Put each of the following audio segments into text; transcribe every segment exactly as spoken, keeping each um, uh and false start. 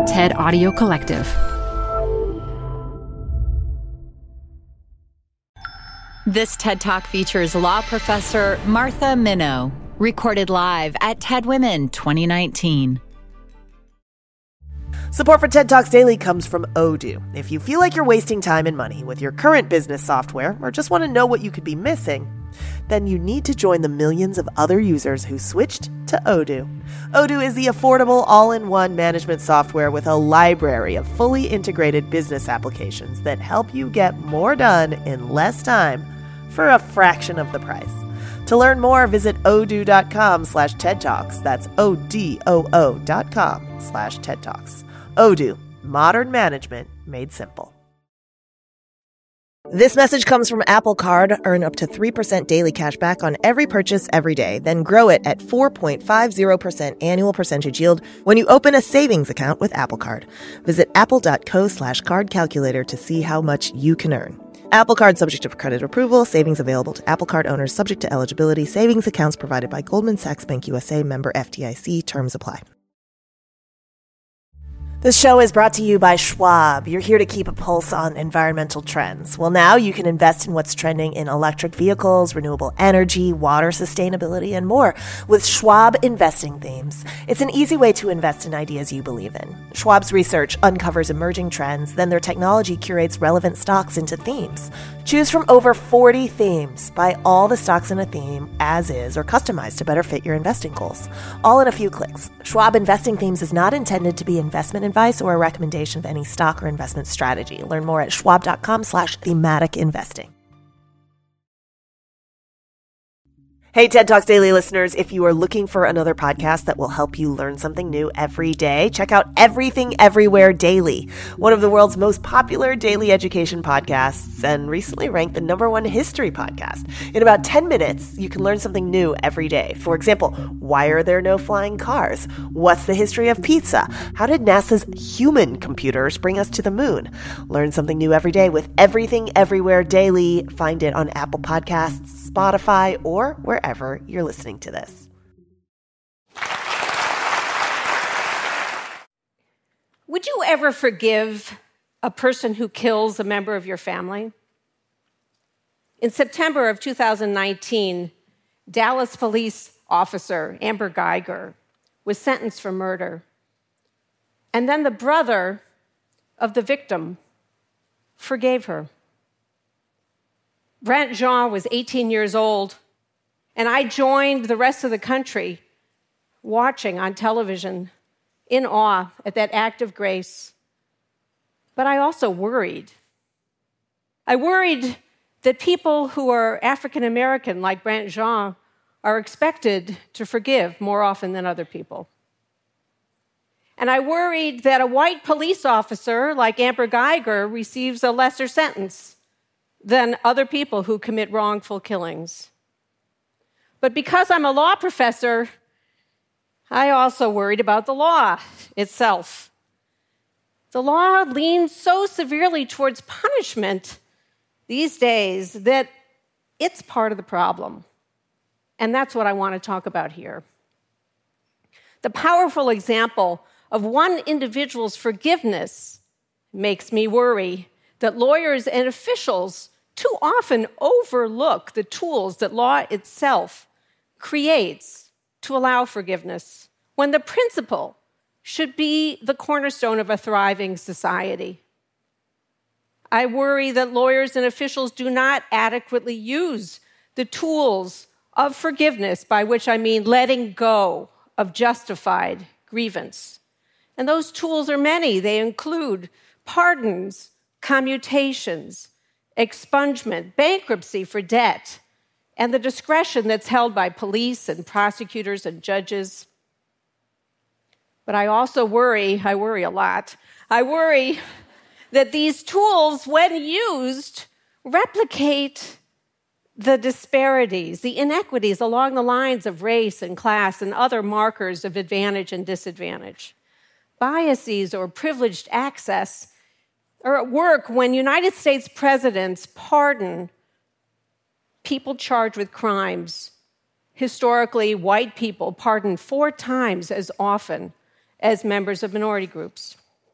TED Audio Collective. This TED Talk features law professor Martha Minow, recorded live at TED Women twenty nineteen. Support for TED Talks Daily comes from Odoo. If you feel like you're wasting time and money with your current business software or just want to know what you could be missing, then you need to join the millions of other users who switched to Odoo. Odoo is the affordable all-in-one management software with a library of fully integrated business applications that help you get more done in less time for a fraction of the price. To learn more, visit odoo.com slash TED Talks. That's O-D-O-O dot com slash TED Talks. Odoo, modern management made simple. This message comes from Apple Card. Earn up to three percent daily cash back on every purchase every day. Then grow it at four point five zero percent annual percentage yield when you open a savings account with Apple Card. Visit apple.co slash card calculator to see how much you can earn. Apple Card subject to credit approval. Savings available to Apple Card owners subject to eligibility. Savings accounts provided by Goldman Sachs Bank U S A, member F D I C. Terms apply. This show is brought to you by Schwab. You're here to keep a pulse on environmental trends. Well, now you can invest in what's trending in electric vehicles, renewable energy, water sustainability, and more with Schwab Investing Themes. It's an easy way to invest in ideas you believe in. Schwab's research uncovers emerging trends, then their technology curates relevant stocks into themes. Choose from over forty themes. Buy all the stocks in a theme as is or customized to better fit your investing goals. All in a few clicks. Schwab Investing Themes is not intended to be investment advice or a recommendation of any stock or investment strategy. Learn more at schwab.com slash thematic investing. Hey, TED Talks Daily listeners, if you are looking for another podcast that will help you learn something new every day, check out Everything Everywhere Daily, one of the world's most popular daily education podcasts and recently ranked the number one history podcast. In about ten minutes, you can learn something new every day. For example, why are there no flying cars? What's the history of pizza? How did NASA's human computers bring us to the moon? Learn something new every day with Everything Everywhere Daily. Find it on Apple Podcasts, Spotify, or wherever you're listening to this. Would you ever forgive a person who kills a member of your family? In September of two thousand nineteen, Dallas police officer Amber Guyger was sentenced for murder. And then the brother of the victim forgave her. Brent Jean was eighteen years old, and I joined the rest of the country watching on television in awe at that act of grace. But I also worried. I worried that people who are African American, like Brent Jean, are expected to forgive more often than other people. And I worried that a white police officer, like Amber Guyger, receives a lesser sentence than other people who commit wrongful killings. But because I'm a law professor, I also worried about the law itself. The law leans so severely towards punishment these days that it's part of the problem. And that's what I want to talk about here. The powerful example of one individual's forgiveness makes me worry that lawyers and officials too often overlook the tools that law itself creates to allow forgiveness, when the principle should be the cornerstone of a thriving society. I worry that lawyers and officials do not adequately use the tools of forgiveness, by which I mean letting go of justified grievance. And those tools are many. They include pardons, commutations, expungement, bankruptcy for debt, and the discretion that's held by police and prosecutors and judges. But I also worry, I worry a lot, I worry that these tools, when used, replicate the disparities, the inequities along the lines of race and class and other markers of advantage and disadvantage. Biases or privileged access are at work when United States presidents pardon people charged with crimes. Historically, white people pardoned four times as often as members of minority groups.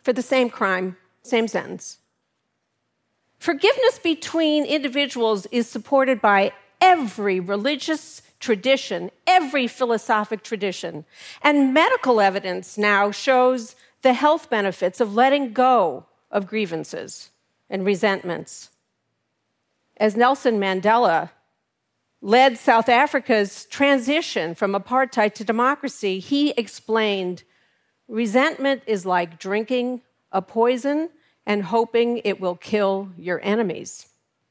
for the same crime, same sentence. Forgiveness between individuals is supported by every religious tradition, every philosophic tradition. And medical evidence now shows the health benefits of letting go of grievances and resentments. As Nelson Mandela led South Africa's transition from apartheid to democracy, he explained, resentment is like drinking a poison and hoping it will kill your enemies.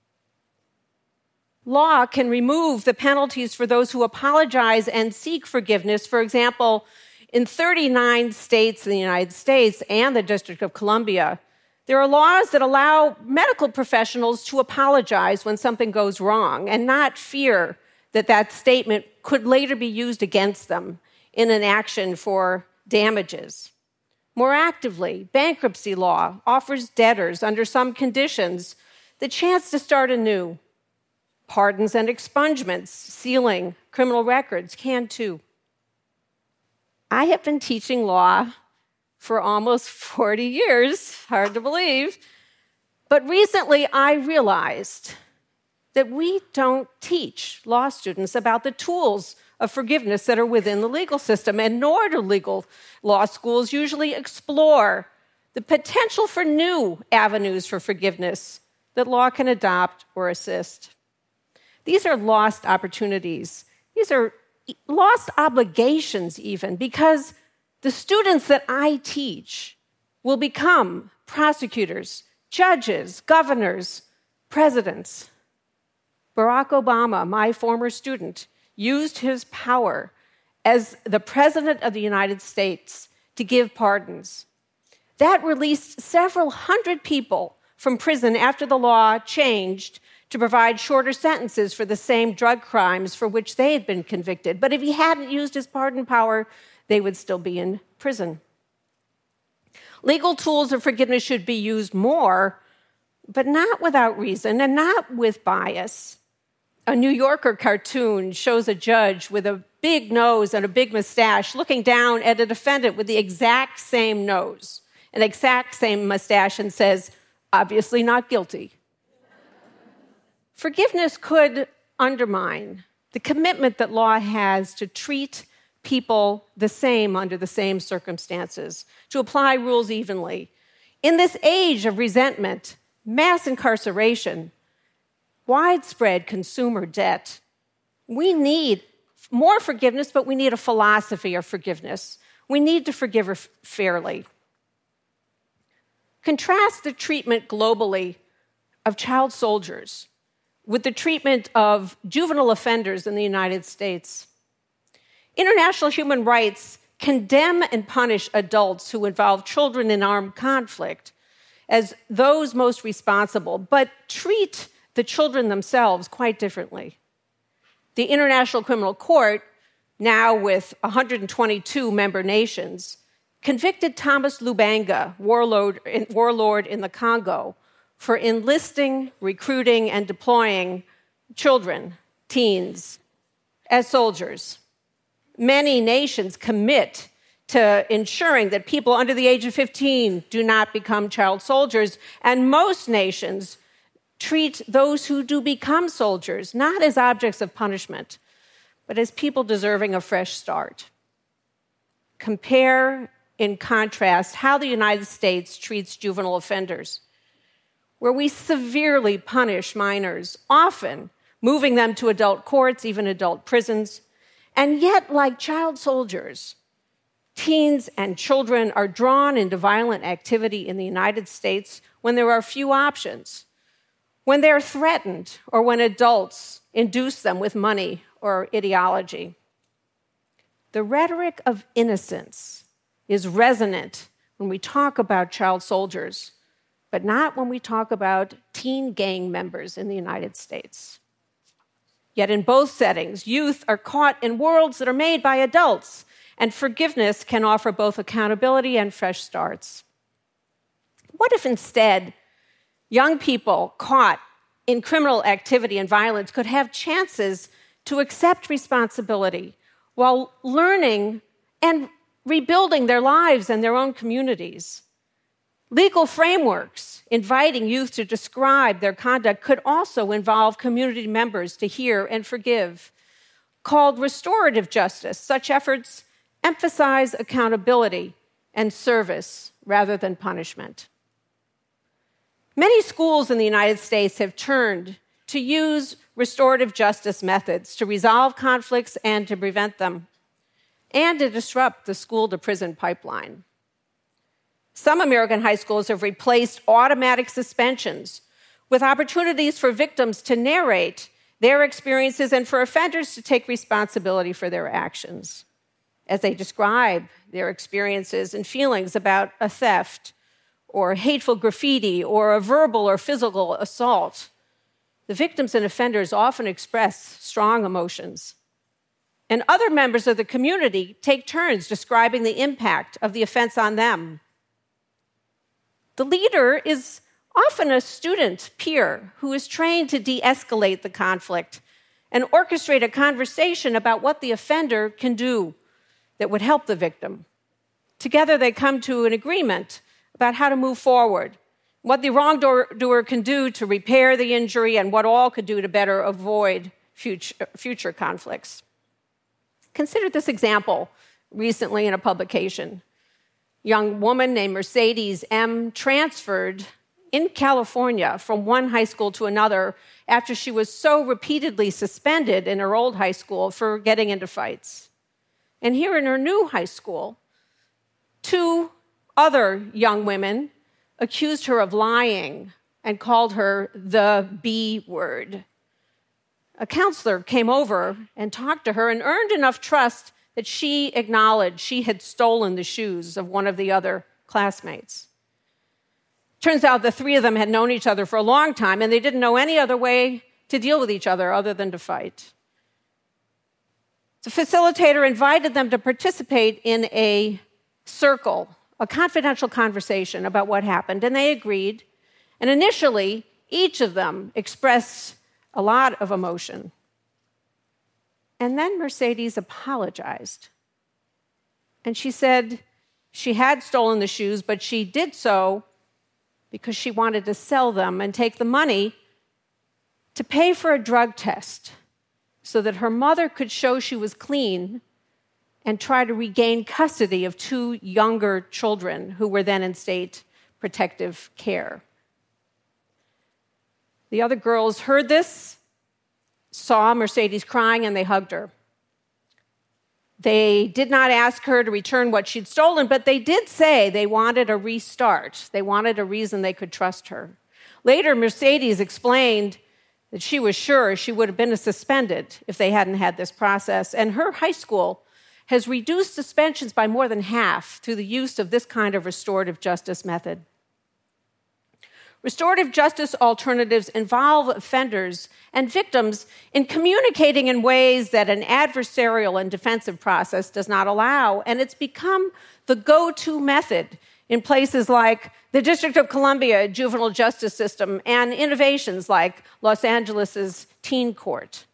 Law can remove the penalties for those who apologize and seek forgiveness. For example, in thirty-nine states in the United States and the District of Columbia, there are laws that allow medical professionals to apologize when something goes wrong and not fear that that statement could later be used against them in an action for damages. More actively, bankruptcy law offers debtors, under some conditions, the chance to start anew. Pardons and expungements, sealing criminal records can too. I have been teaching law for almost forty years, hard to believe, but recently I realized that we don't teach law students about the tools of forgiveness that are within the legal system, and nor do legal law schools usually explore the potential for new avenues for forgiveness that law can adopt or assist. These are lost opportunities. These are lost obligations even, because the students that I teach will become prosecutors, judges, governors, presidents. Barack Obama, my former student, used his power as the president of the United States to give pardons. That released several hundred people from prison after the law changed to provide shorter sentences for the same drug crimes for which they had been convicted. But if he hadn't used his pardon power, they would still be in prison. Legal tools of forgiveness should be used more, but not without reason and not with bias. A New Yorker cartoon shows a judge with a big nose and a big mustache looking down at a defendant with the exact same nose, an exact same mustache, and says, obviously not guilty. Forgiveness could undermine the commitment that law has to treat people the same under the same circumstances, to apply rules evenly. In this age of resentment, mass incarceration, widespread consumer debt, we need more forgiveness, but we need a philosophy of forgiveness. We need to forgive fairly. Contrast the treatment globally of child soldiers with the treatment of juvenile offenders in the United States. International human rights condemn and punish adults who involve children in armed conflict as those most responsible, but treat the children themselves quite differently. The International Criminal Court, now with one hundred twenty-two member nations, convicted Thomas Lubanga, warlord, warlord in the Congo, for enlisting, recruiting, and deploying children, teens, as soldiers. Many nations commit to ensuring that people under the age of fifteen do not become child soldiers, and most nations treat those who do become soldiers not as objects of punishment, but as people deserving a fresh start. Compare, in contrast, how the United States treats juvenile offenders, where we severely punish minors, often moving them to adult courts, even adult prisons. And yet, like child soldiers, teens and children are drawn into violent activity in the United States when there are few options, when they're threatened, or when adults induce them with money or ideology. The rhetoric of innocence is resonant when we talk about child soldiers, but not when we talk about teen gang members in the United States. Yet in both settings, youth are caught in worlds that are made by adults, and forgiveness can offer both accountability and fresh starts. What if instead young people caught in criminal activity and violence could have chances to accept responsibility while learning and rebuilding their lives and their own communities? Legal frameworks inviting youth to describe their conduct could also involve community members to hear and forgive. Called restorative justice, such efforts emphasize accountability and service rather than punishment. Many schools in the United States have turned to use restorative justice methods to resolve conflicts and to prevent them, and to disrupt the school-to-prison pipeline. Some American high schools have replaced automatic suspensions with opportunities for victims to narrate their experiences and for offenders to take responsibility for their actions. As they describe their experiences and feelings about a theft or hateful graffiti or a verbal or physical assault, the victims and offenders often express strong emotions. And other members of the community take turns describing the impact of the offense on them. The leader is often a student peer who is trained to de-escalate the conflict and orchestrate a conversation about what the offender can do that would help the victim. Together, they come to an agreement about how to move forward, what the wrongdoer can do to repair the injury, and what all could do to better avoid future, future conflicts. Consider this example recently in a publication. A young woman named Mercedes M. transferred in California from one high school to another after she was so repeatedly suspended in her old high school for getting into fights. And here in her new high school, two other young women accused her of lying and called her the B word. A counselor came over and talked to her and earned enough trust that she acknowledged she had stolen the shoes of one of the other classmates. Turns out the three of them had known each other for a long time, and they didn't know any other way to deal with each other other than to fight. The facilitator invited them to participate in a circle, a confidential conversation about what happened, and they agreed. And initially, each of them expressed a lot of emotion. And then Mercedes apologized. And she said she had stolen the shoes, but she did so because she wanted to sell them and take the money to pay for a drug test so that her mother could show she was clean and try to regain custody of two younger children who were then in state protective care. The other girls heard this, saw Mercedes crying, and they hugged her. They did not ask her to return what she'd stolen, but they did say they wanted a restart. They wanted a reason they could trust her. Later, Mercedes explained that she was sure she would have been suspended if they hadn't had this process, and her high school has reduced suspensions by more than half through the use of this kind of restorative justice method. Restorative justice alternatives involve offenders and victims in communicating in ways that an adversarial and defensive process does not allow, and it's become the go-to method in places like the District of Columbia juvenile justice system and innovations like Los Angeles' teen court.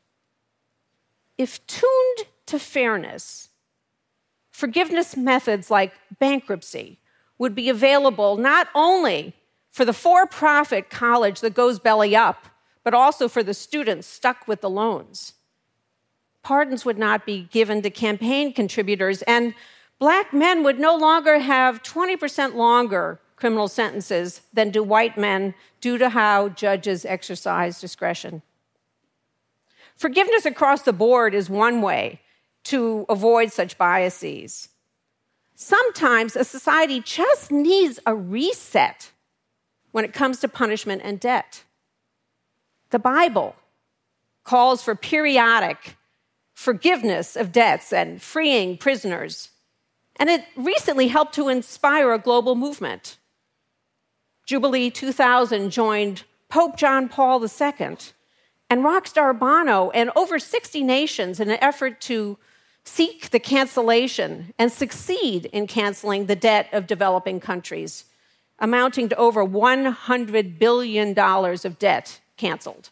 If tuned to fairness, forgiveness methods like bankruptcy would be available not only for the for-profit college that goes belly up, but also for the students stuck with the loans. Pardons would not be given to campaign contributors, and Black men would no longer have twenty percent longer criminal sentences than do white men due to how judges exercise discretion. Forgiveness across the board is one way to avoid such biases. Sometimes a society just needs a reset when it comes to punishment and debt. The Bible calls for periodic forgiveness of debts and freeing prisoners, and it recently helped to inspire a global movement. Jubilee two thousand joined Pope John Paul the Second and Rockstar Bono and over sixty nations in an effort to seek the cancellation and succeed in canceling the debt of developing countries, amounting to over one hundred billion dollars of debt canceled,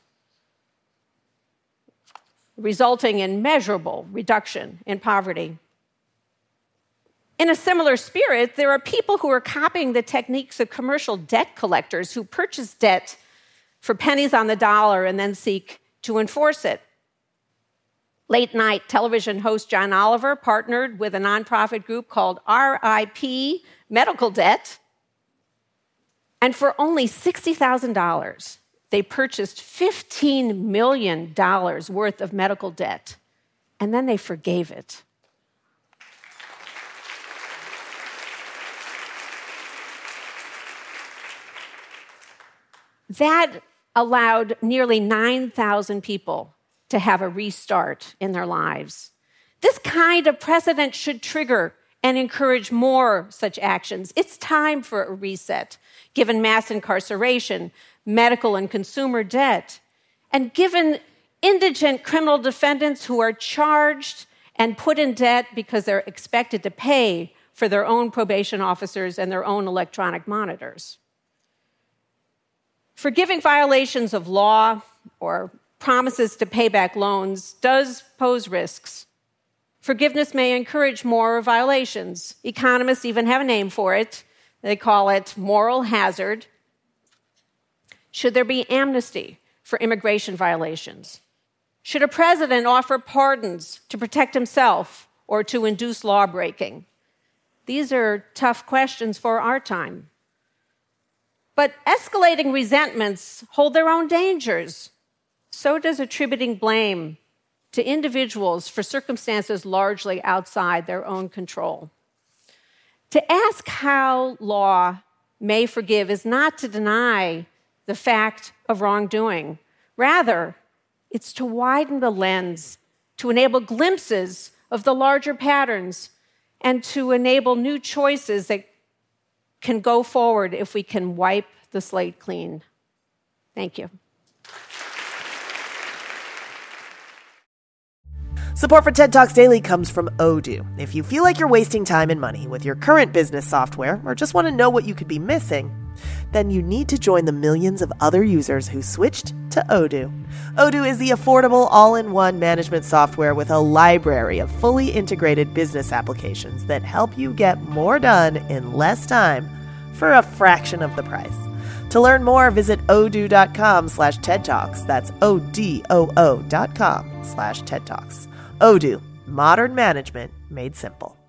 resulting in measurable reduction in poverty. In a similar spirit, there are people who are copying the techniques of commercial debt collectors who purchase debt for pennies on the dollar and then seek to enforce it. Late night television host John Oliver partnered with a nonprofit group called R I P Medical Debt. And for only sixty thousand dollars, they purchased fifteen million dollars worth of medical debt. And then they forgave it. That allowed nearly nine thousand people to have a restart in their lives. This kind of precedent should trigger and encourage more such actions. It's time for a reset, given mass incarceration, medical and consumer debt, and given indigent criminal defendants who are charged and put in debt because they're expected to pay for their own probation officers and their own electronic monitors. Forgiving violations of law or promises to pay back loans does pose risks. Forgiveness may encourage more violations. Economists even have a name for it. They call it moral hazard. Should there be amnesty for immigration violations? Should a president offer pardons to protect himself or to induce lawbreaking? These are tough questions for our time. But escalating resentments hold their own dangers. So does attributing blame to individuals for circumstances largely outside their own control. To ask how law may forgive is not to deny the fact of wrongdoing. Rather, it's to widen the lens, to enable glimpses of the larger patterns, and to enable new choices that can go forward if we can wipe the slate clean. Thank you. Support for TED Talks Daily comes from Odoo. If you feel like you're wasting time and money with your current business software or just want to know what you could be missing, then you need to join the millions of other users who switched to Odoo. Odoo is the affordable all-in-one management software with a library of fully integrated business applications that help you get more done in less time for a fraction of the price. To learn more, visit odoo.com slash TED Talks. That's O-D-O-O dot com slash TED Talks. Odoo, modern management made simple.